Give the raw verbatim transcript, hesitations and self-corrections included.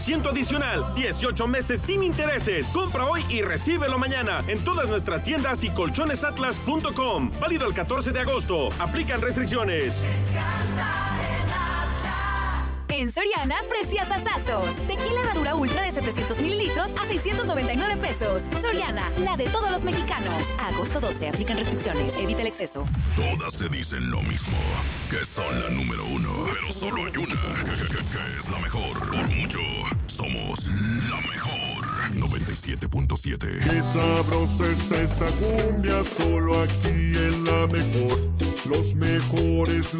ciento adicional, dieciocho meses sin intereses. Compra hoy y recíbelo mañana en todas nuestras tiendas y colchones atlas punto com. Válido el catorce de agosto. Aplican restricciones. En Soriana, preciosazazos. Tequila Herradura Ultra de setecientos mililitros a seiscientos noventa y nueve pesos. Soriana, la de todos los mexicanos. A agosto doce, aplican restricciones. Evita el exceso. Todas te dicen lo mismo, que son la número uno. Pero solo hay una, que, que, que, que es la mejor. Por mucho, somos la mejor. noventa y siete punto siete. Qué sabrosa está esta cumbia, solo aquí en la mejor. Los mejores